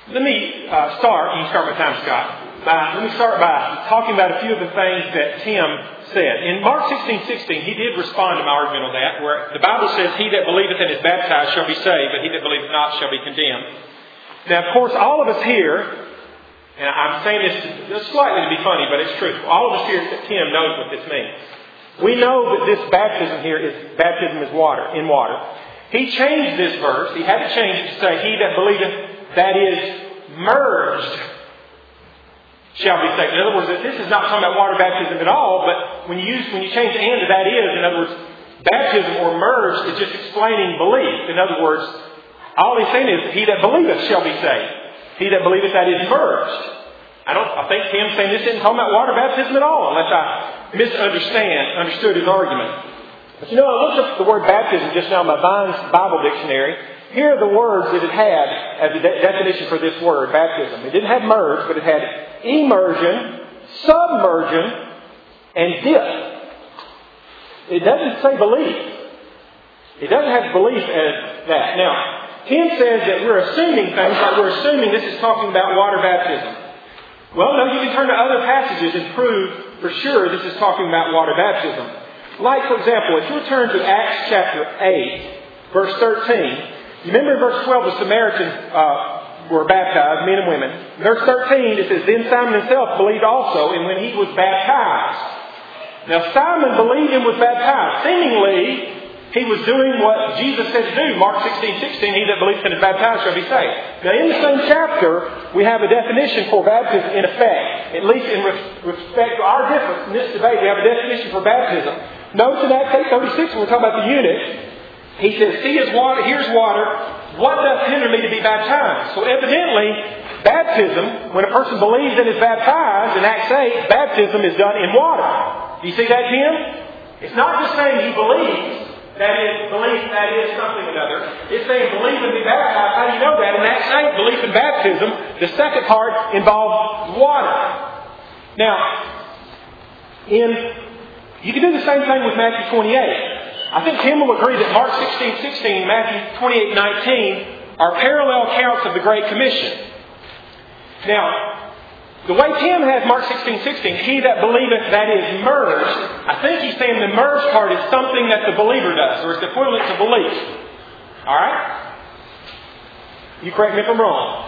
Let me start. You can start my time, Scott. Let me start by talking about a few of the things that Tim said. In Mark 16:16, he did respond to my argument on that, where the Bible says, "He that believeth and is baptized shall be saved, but he that believeth not shall be condemned." Now, of course, all of us here, and I'm saying this slightly to be funny, but it's true. All of us here at Tim knows what this means. We know that this baptism here is baptism is water, in water. He changed this verse. He had to change it to say, "He that believeth that is merged shall be saved." In other words, this is not talking about water baptism at all, but when you change the "and" to "that is," in other words, baptism or merged is just explaining belief. In other words, all he's saying is, "He that believeth shall be saved. He that believeth that is merged." I think Tim's saying this isn't talking about water baptism at all, unless I understood his argument. But I looked up the word baptism just now in my Vine's Bible Dictionary. Here are the words that it had as a definition for this word, baptism. It didn't have merge, but it had immersion, submersion, and dip. It doesn't say belief. It doesn't have belief as that. Now, Tim says that we're assuming things like we're assuming this is talking about water baptism. Well, no, you can turn to other passages and prove for sure this is talking about water baptism. Like, for example, if you turn to Acts chapter 8, verse 13, you remember in verse 12 the Samaritans were baptized, men and women. Verse 13, it says, "Then Simon himself believed also, and when he was baptized." Now, Simon believed and was baptized. Seemingly, he was doing what Jesus said to do. Mark 16:16, "He that believes and is baptized shall be saved." Now, in the same chapter, we have a definition for baptism in effect. At least in respect to our difference in this debate, we have a definition for baptism. Notice in Acts 8:36, when we're talking about the eunuch, he says, "See his water, here's water. What doth hinder me to be baptized?" So evidently, baptism, when a person believes and is baptized, in Acts 8, baptism is done in water. Do you see that, Tim? It's not just saying he believes. That is, belief, that is something or another. It's saying believe and be baptized. How do you know that? In Acts 8, belief and baptism, the second part involves water. Now, you can do the same thing with Matthew 28. I think Tim will agree that Mark 16:16 and Matthew 28:19 are parallel accounts of the Great Commission. Now, the way Tim has Mark 16:16, "He that believeth that is merged," I think he's saying the merged part is something that the believer does, or it's equivalent to belief. Alright? You correct me if I'm wrong.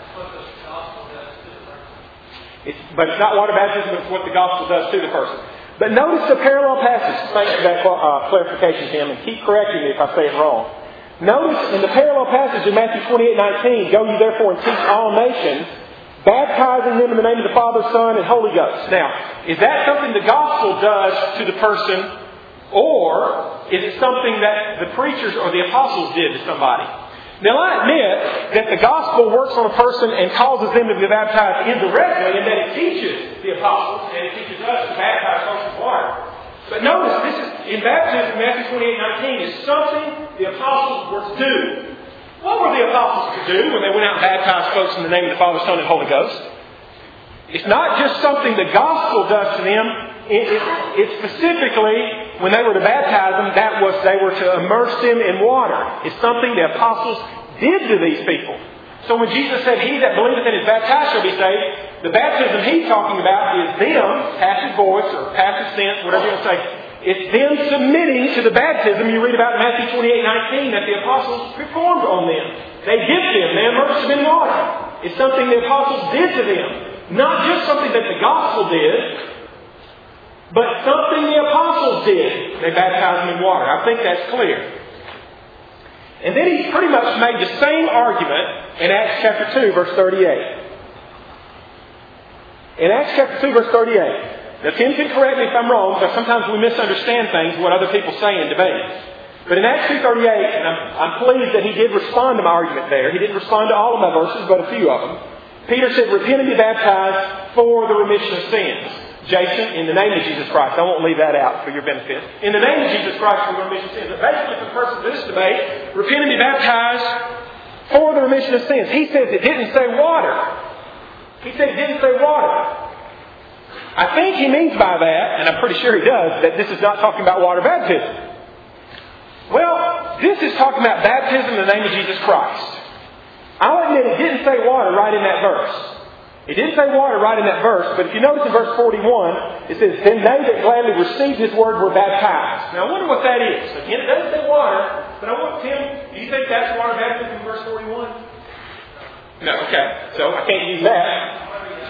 But it's not water baptism, it's what the gospel does to the person. But notice the parallel passage. Thanks for that clarification, Tim, and keep correcting me if I say it wrong. Notice in the parallel passage in Matthew 28:19, "Go ye therefore and teach all nations, baptizing them in the name of the Father, Son, and Holy Ghost." Now, is that something the gospel does to the person, or is it something that the preachers or the apostles did to somebody? Now, I admit that the gospel works on a person and causes them to be baptized indirectly, and that it teaches the apostles and it teaches us to baptize folks with water. But notice, this is in baptism, Matthew 28:19, is something the apostles were to do. What were the apostles to do when they went out and baptized folks in the name of the Father, Son, and Holy Ghost? It's not just something the gospel does to them. It's specifically, when they were to baptize them, they were to immerse them in water. It's something the apostles did to these people. So when Jesus said, "He that believeth and is baptized shall be saved," the baptism he's talking about is them, passive voice or passive sense, whatever you want to say. It's them submitting to the baptism you read about in Matthew 28:19 that the apostles performed on them. They dipped them. They immersed them in water. It's something the apostles did to them. Not just something that the gospel did, but something the apostles did. They baptized them in water. I think that's clear. And then he pretty much made the same argument in Acts chapter 2, verse 38. In Acts chapter 2, verse 38. Now, Tim can correct me if I'm wrong, because sometimes we misunderstand things, what other people say in debates. But in Acts 2:38, and I'm pleased that he did respond to my argument there. He didn't respond to all of my verses, but a few of them. Peter said, "Repent and be baptized for the remission of sins." Jason, in the name of Jesus Christ. I won't leave that out for your benefit. In the name of Jesus Christ for the remission of sins. But basically, for the purpose of this debate, repent and be baptized for the remission of sins. He says it didn't say water. He said it didn't say water. I think he means by that, and I'm pretty sure he does, that this is not talking about water baptism. Well, this is talking about baptism in the name of Jesus Christ. I'll admit it didn't say water right in that verse. It didn't say water right in that verse, but if you notice in verse 41, it says, then they that gladly received His word were baptized. Now I wonder what that is. Again, it doesn't say water, but I want Tim, do you think that's water baptism in verse 41? No, okay. So I can't use that.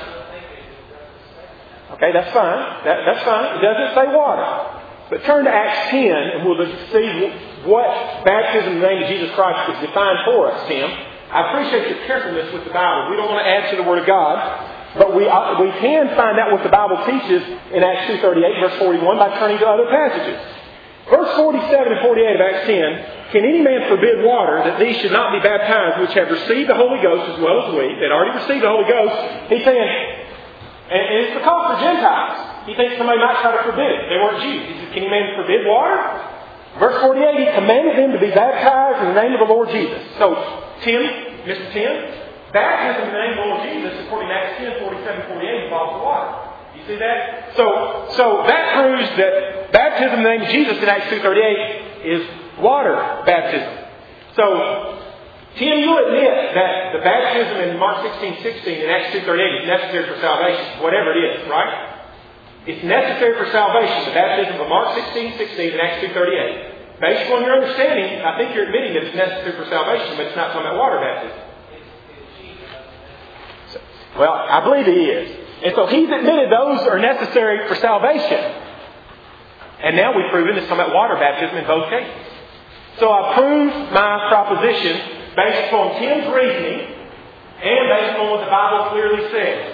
Okay, that's fine. That's fine. It doesn't say water. But turn to Acts 10 and we'll see what baptism in the name of Jesus Christ is defined for us, Tim. I appreciate your carefulness with the Bible. We don't want to add to the Word of God, but we can find out what the Bible teaches in Acts 2:38, verse 41 by turning to other passages. Verse 47 and 48 of Acts 10, can any man forbid water that these should not be baptized which have received the Holy Ghost as well as we? They'd already received the Holy Ghost. He's saying, and it's because for Gentiles. He thinks somebody might try to forbid it. They weren't Jews. He says, can any man forbid water? Verse 48, he commanded them to be baptized in the name of the Lord Jesus. So, Mr. Tim, baptism in the name of the Lord Jesus, according to Acts 10, 47, 48, involves water. You see that? So that proves that baptism in the name of Jesus in Acts 2:38 is water baptism. So, Tim, you admit that the baptism in Mark 16:16 and Acts 2:38 is necessary for salvation, whatever it is, right? It's necessary for salvation, the baptism of Mark 16:16 and Acts 2:38. Based on your understanding, I think you're admitting that it's necessary for salvation, but it's not talking about water baptism. Well, I believe he is. And so he's admitted those are necessary for salvation. And now we've proven it's talking about water baptism in both cases. So I proved my proposition based upon Tim's reasoning and based on what the Bible clearly says.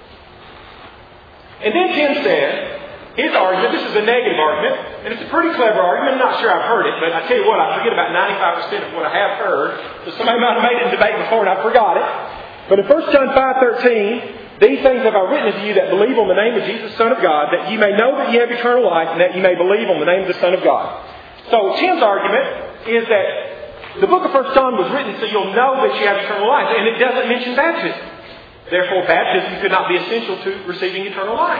And then Tim said, his argument, this is a negative argument, and it's a pretty clever argument. I'm not sure I've heard it, but I tell you what, I forget about 95% of what I have heard. So somebody might have made it in debate before and I forgot it. But in 1 John 5:13, these things have I written unto you that believe on the name of Jesus, Son of God, that you may know that you have eternal life, and that you may believe on the name of the Son of God. So Tim's argument is that the book of 1 John was written so you'll know that you have eternal life, and it doesn't mention baptism. Therefore, baptism could not be essential to receiving eternal life.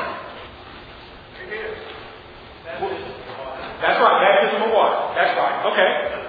That's right, baptism of water. That's right. Okay.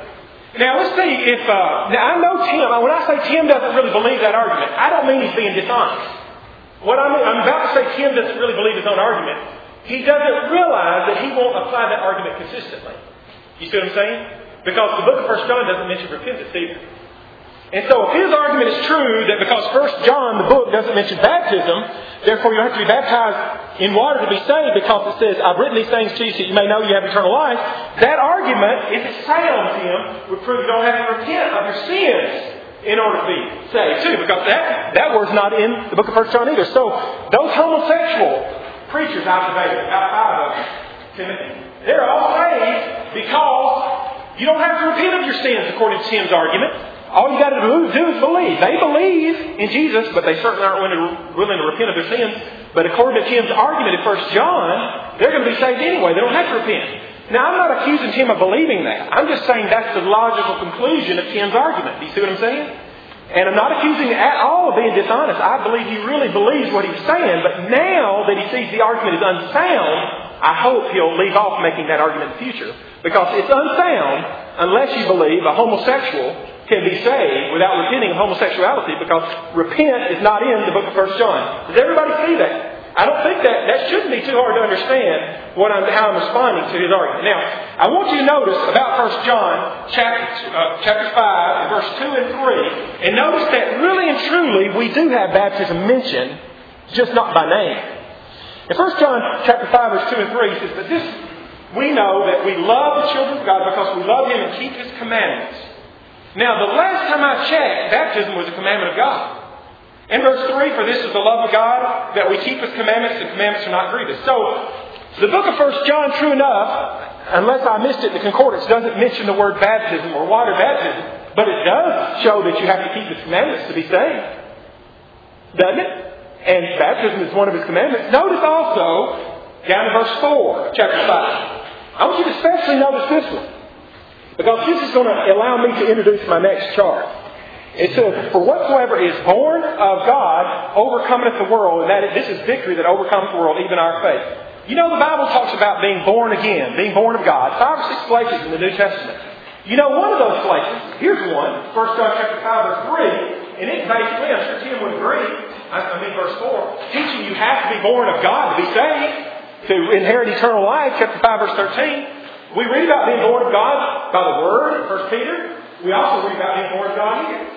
Now let's see if... now I know Tim. When I say Tim doesn't really believe that argument, I don't mean he's being dishonest. What I'm about to say Tim doesn't really believe his own argument. He doesn't realize that he won't apply that argument consistently. You see what I'm saying? Because the book of 1 John doesn't mention repentance either. And so if his argument is true that because 1 John, the book, doesn't mention baptism, therefore you have to be baptized in water to be saved because it says, I've written these things to you so you may know you have eternal life, that argument, if it's sound, Tim, would prove you don't have to repent of your sins in order to be saved too, because that word's not in the book of 1 John either. So those homosexual preachers I've debated, about 5 of them, Timothy, they're all saved because you don't have to repent of your sins according to Tim's argument. All you got to do is believe. They believe in Jesus, but they certainly aren't willing to repent of their sins. But according to Tim's argument in 1 John, they're going to be saved anyway. They don't have to repent. Now, I'm not accusing Tim of believing that. I'm just saying that's the logical conclusion of Tim's argument. Do you see what I'm saying? And I'm not accusing him at all of being dishonest. I believe he really believes what he's saying. But now that he sees the argument is unsound, I hope he'll leave off making that argument in the future. Because it's unsound unless you believe a homosexual can be saved without repenting of homosexuality, because repent is not in the book of 1 John. Does everybody see that? I don't think that shouldn't be too hard to understand how I'm responding to his argument. Now, I want you to notice about 1 John chapter 5 and verse 2 and 3, and notice that really and truly we do have baptism mentioned, just not by name. In 1 John chapter 5 verse 2 and 3, he says, but this we know that we love the children of God because we love Him and keep His commandments. Now, the last time I checked, baptism was a commandment of God. In verse 3, for this is the love of God, that we keep His commandments, and commandments are not grievous. So, the book of 1 John, true enough, unless I missed it, the concordance doesn't mention the word baptism or water baptism, but it does show that you have to keep His commandments to be saved. Doesn't it? And baptism is one of His commandments. Notice also, down in verse 4 of chapter 5, I want you to especially notice this one, because this is going to allow me to introduce my next chart. It says, for whatsoever is born of God overcometh the world, and this is victory that overcomes the world, even our faith. You know, the Bible talks about being born again, being born of God, 5 or 6 places in the New Testament. You know, one of those places, here's one, 1 John chapter 5, verse 3, and it basically, I'm sure Tim would agree, verse 4, teaching you have to be born of God to be saved, to inherit eternal life, chapter 5, verse 13. We read about being born of God by the Word in 1 Peter. We also read about being born of God here.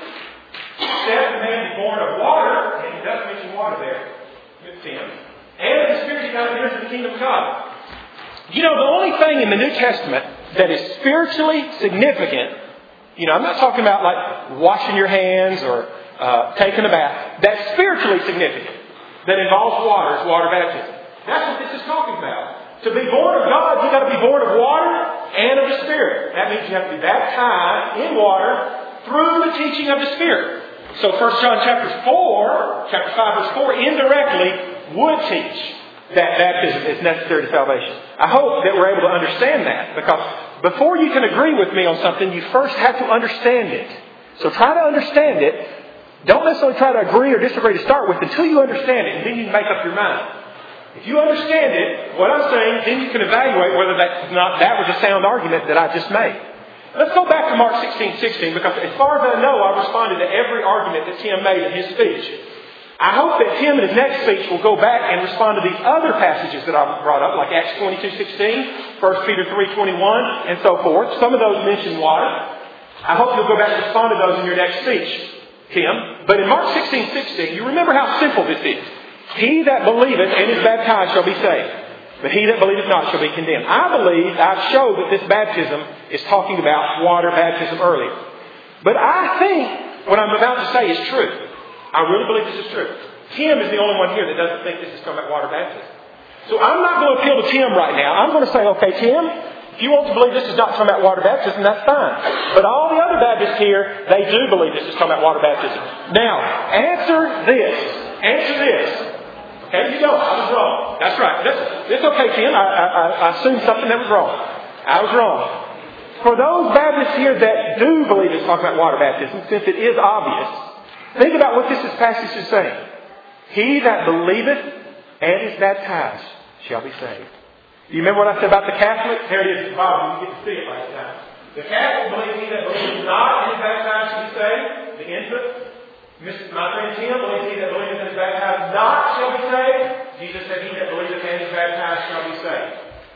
It says the man be born of water, and he does mention water there, Tim, and of the Spirit he now enters into the kingdom of God. You know, the only thing in the New Testament that is spiritually significant, you know, I'm not talking about like washing your hands or taking a bath. That's spiritually significant. That involves water, is water baptism. That's what this is talking about. To be born of God, you've got to be born of water and of the Spirit. That means you have to be baptized in water through the teaching of the Spirit. So 1 John chapter 5, verse 4, indirectly would teach that baptism is necessary to salvation. I hope that we're able to understand that, because before you can agree with me on something, you first have to understand it. So try to understand it. Don't necessarily try to agree or disagree to start with until you understand it, and then you can make up your mind. If you understand it, what I'm saying, then you can evaluate whether that was a sound argument that I just made. Let's go back to Mark 16:16, because as far as I know, I responded to every argument that Tim made in his speech. I hope that Tim in his next speech will go back and respond to these other passages that I brought up, like Acts 22:16, 1 Peter 3:21, and so forth. Some of those mention water. I hope you'll go back and respond to those in your next speech, Tim. But in Mark 16:16, you remember how simple this is. He that believeth and is baptized shall be saved, but he that believeth not shall be condemned. I believe I've showed that this baptism is talking about water baptism earlier. But I think what I'm about to say is true. I really believe this is true. Tim is the only one here that doesn't think this is talking about water baptism. So I'm not going to appeal to Tim right now. I'm going to say, okay, Tim, if you want to believe this is not talking about water baptism, that's fine. But all the other Baptists here, they do believe this is talking about water baptism. Now, answer this. Answer this. Okay, you don't. I was wrong. That's right. It's okay, Tim. I assumed something that was wrong. I was wrong. For those Baptists here that do believe it's talking about water baptism, since it is obvious, think about what this passage is saying. He that believeth and is baptized shall be saved. Do you remember what I said about the Catholic? There it is at the bottom. You get to see it right now. The Catholic believes he that believes not and is baptized shall be saved. The infant. My friend Tim believes he that believeth and is baptized not shall be saved. Jesus said he that believeth and is baptized shall be saved.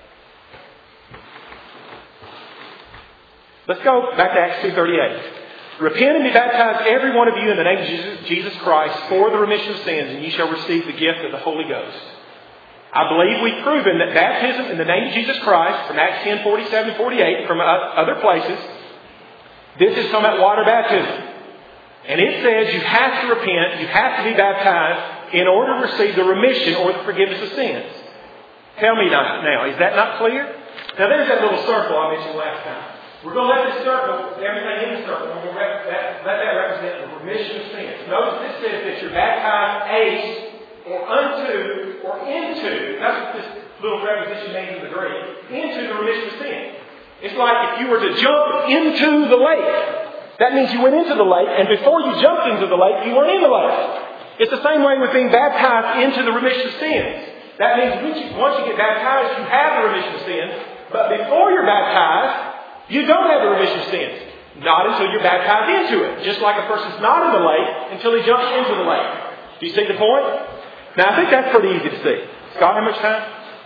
Let's go back to Acts 2:38. Repent and be baptized, every one of you, in the name of Jesus Christ, for the remission of sins, and ye shall receive the gift of the Holy Ghost. I believe we've proven that baptism in the name of Jesus Christ, from Acts 10:47-48, from other places, this is talking about water baptism. And it says you have to repent, you have to be baptized in order to receive the remission or the forgiveness of sins. Tell me now, is that not clear? Now there's that little circle I mentioned last time. We're going to let this circle, everything in the circle, we're going to let that represent the remission of sins. Notice this says that you're baptized or unto or into. That's what this little preposition means in the Greek. Into the remission of sins. It's like if you were to jump into the lake. That means you went into the lake, and before you jumped into the lake, you weren't in the lake. It's the same way with being baptized into the remission of sins. That means once you get baptized, you have the remission of sins. But before you're baptized, you don't have the remission of sins. Not until you're baptized into it. Just like a person's not in the lake until he jumps into the lake. Do you see the point? Now, I think that's pretty easy to see. Scott, how much time?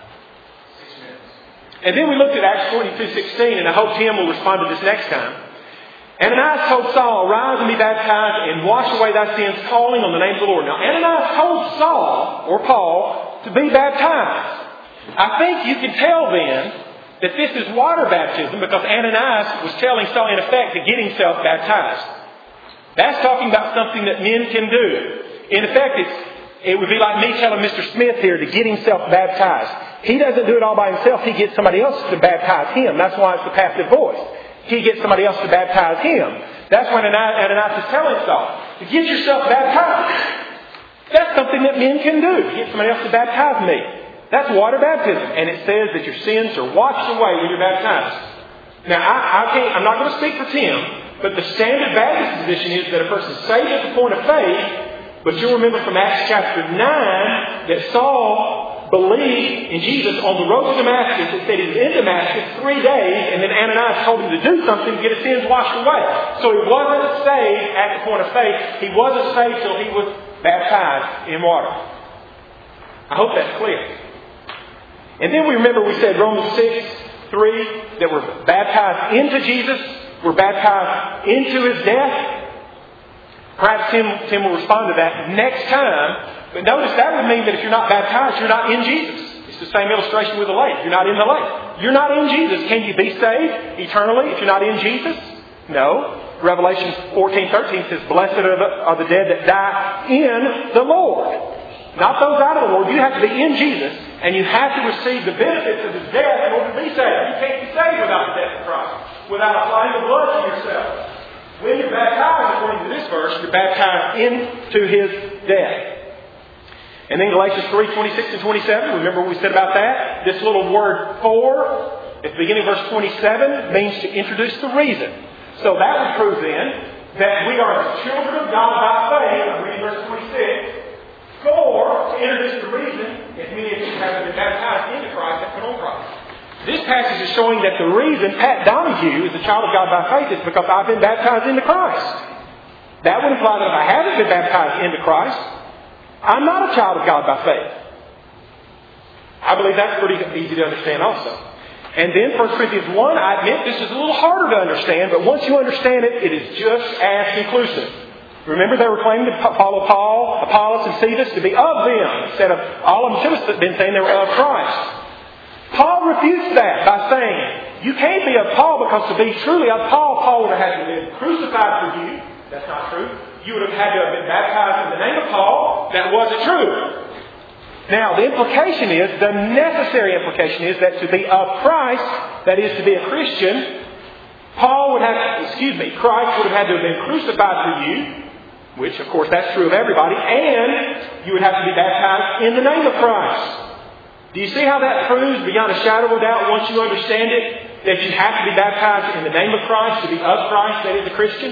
6 minutes. And then we looked at Acts 22:16, and I hope Tim will respond to this next time. Ananias told Saul, "Arise and be baptized and wash away thy sins, calling on the name of the Lord." Now, Ananias told Saul, or Paul, to be baptized. I think you can tell then that this is water baptism because Ananias was telling Saul, in effect, to get himself baptized. That's talking about something that men can do. In effect, it would be like me telling Mr. Smith here to get himself baptized. He doesn't do it all by himself. He gets somebody else to baptize him. That's why it's the passive voice. He gets somebody else to baptize him. That's when Ananias is telling Saul, to get yourself baptized. That's something that men can do. Get somebody else to baptize me. That's water baptism. And it says that your sins are washed away when you're baptized. Now, I'm not going to speak for Tim, but the standard Baptist position is that a person's saved at the point of faith. But you'll remember from Acts chapter 9 that Saul believed in Jesus on the road to Damascus. It said he was in Damascus 3 days, and then Ananias told him to do something to get his sins washed away. So he wasn't saved at the point of faith. He wasn't saved till he was baptized in water. I hope that's clear. And then we remember we said Romans 6:3 that we're baptized into Jesus. We're baptized into His death. Perhaps Tim will respond to that next time. But notice that would mean that if you're not baptized, you're not in Jesus. It's the same illustration with the lake. You're not in the lake. You're not in Jesus. Can you be saved eternally if you're not in Jesus? No. Revelation 14:13 says, "Blessed are the dead that die in the Lord." Not those out of the Lord. You have to be in Jesus, and you have to receive the benefits of His death in order to be saved. You can't be saved without the death of Christ, without applying the blood to yourself. When you're baptized, according to this verse, you're baptized into His death. And then Galatians 3:26 and 27, remember what we said about that? This little word "for" at the beginning of verse 27 means to introduce the reason. So that would prove then that we are the children of God by faith. I'm reading verse 26. For, to introduce the reason, as many of you have been baptized into Christ and put on Christ. This passage is showing that the reason Pat Donahue is a child of God by faith is because I've been baptized into Christ. That would imply that if I haven't been baptized into Christ, I'm not a child of God by faith. I believe that's pretty easy to understand also. And then 1 Corinthians 1, I admit this is a little harder to understand, but once you understand it, it is just as conclusive. Remember they were claiming to follow Paul, Apollos, and Cephas to be of them, instead of all of them should have been saying they were of Christ. Paul refutes that by saying, you can't be of Paul because to be truly of Paul, Paul would have had to have been crucified for you. That's not true. You would have had to have been baptized in the name of Paul. That wasn't true. Now, the implication is, the necessary implication is that to be of Christ, that is to be a Christian, Christ would have had to have been crucified for you, which of course that's true of everybody, and you would have to be baptized in the name of Christ. Do you see how that proves beyond a shadow of doubt, once you understand it, that you have to be baptized in the name of Christ to be of Christ, that is a Christian?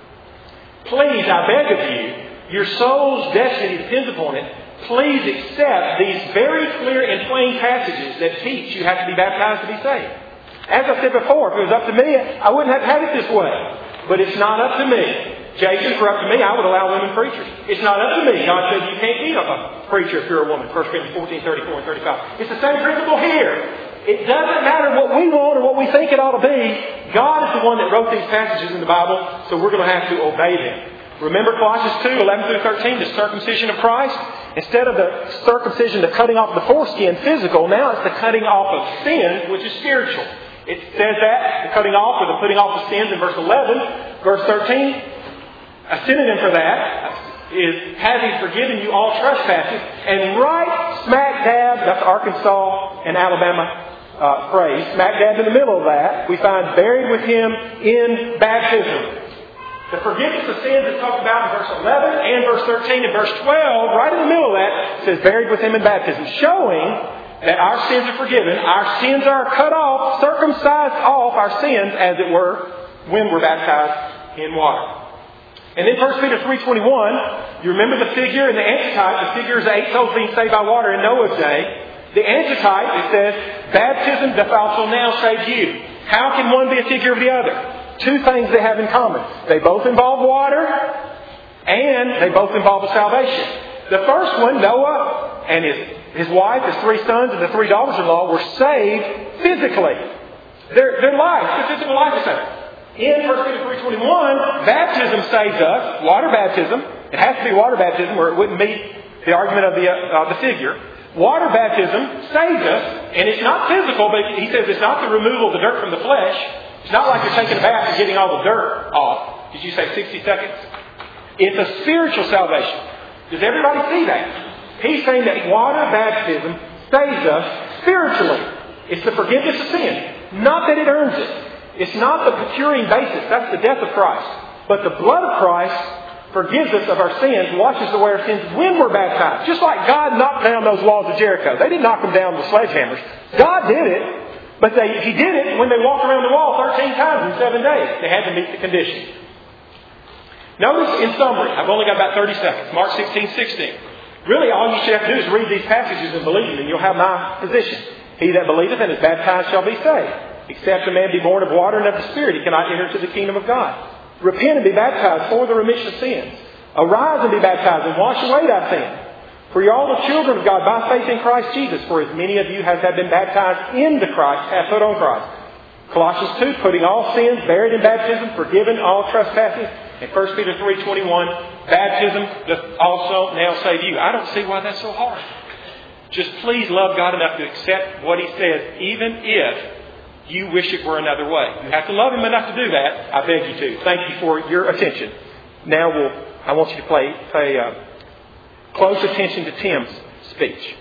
Please, I beg of you, your soul's destiny depends upon it. Please accept these very clear and plain passages that teach you have to be baptized to be saved. As I said before, if it was up to me, I wouldn't have had it this way. But it's not up to me. Jason, for up to me, I would allow women preachers. It's not up to me. God said you can't be a preacher if you're a woman. 1 Corinthians 14:34 and 35. It's the same principle here. It doesn't matter what we want or what we think it ought to be. God is the one that wrote these passages in the Bible, so we're going to have to obey them. Remember Colossians 2:11 through 13, the circumcision of Christ? Instead of the circumcision, the cutting off the foreskin, physical, now it's the cutting off of sins, which is spiritual. It says that, the cutting off or the putting off of sins in verse 11. Verse 13, a synonym for that is having forgiven you all trespasses. And right smack dab, that's Arkansas and Alabama phrase, smack dab in the middle of that, we find buried with Him in baptism. The forgiveness of sins is talked about in verse 11 and verse 13 and verse 12. Right in the middle of that says buried with Him in baptism, showing that our sins are forgiven. Our sins are cut off, circumcised off our sins, as it were, when we're baptized in water. And then 1 Peter 3:21, you remember the figure and the antitype. The figure is the 8 souls being saved by water in Noah's day. The antitype, it says, baptism doth also now save you. How can one be a figure of the other? Two things they have in common. They both involve water, and they both involve a salvation. The first one, Noah and his wife, his 3 sons, and the 3 daughters-in-law were saved physically. Their life, their physical life is saved. In 1 Peter 3:21, baptism saves us, water baptism. It has to be water baptism or it wouldn't meet the argument of the figure. Water baptism saves us, and it's not physical, but he says it's not the removal of the dirt from the flesh. It's not like you're taking a bath and getting all the dirt off. Did you say 60 seconds? It's a spiritual salvation. Does everybody see that? He's saying that water baptism saves us spiritually. It's the forgiveness of sin. Not that it earns it. It's not the procuring basis. That's the death of Christ. But the blood of Christ forgives us of our sins, washes away our sins when we're baptized. Just like God knocked down those walls of Jericho. They didn't knock them down with sledgehammers. God did it. But He did it when they walked around the wall 13 times in 7 days. They had to meet the condition. Notice in summary, I've only got about 30 seconds. Mark 16:16. Really, all you should have to do is read these passages and believe them, and you'll have my position. He that believeth and is baptized shall be saved. Except a man be born of water and of the Spirit, he cannot enter into the kingdom of God. Repent and be baptized for the remission of sins. Arise and be baptized and wash away thy sins. For you are all the children of God by faith in Christ Jesus. For as many of you as have been baptized into Christ have put on Christ. Colossians 2, putting all sins, buried in baptism, forgiven all trespasses. And 1 Peter 3:21, baptism doth also now save you. I don't see why that's so hard. Just please love God enough to accept what He says, even if you wish it were another way. You have to love Him enough to do that. I beg you to. Thank you for your attention. Now I want you to pay close attention to Tim's speech.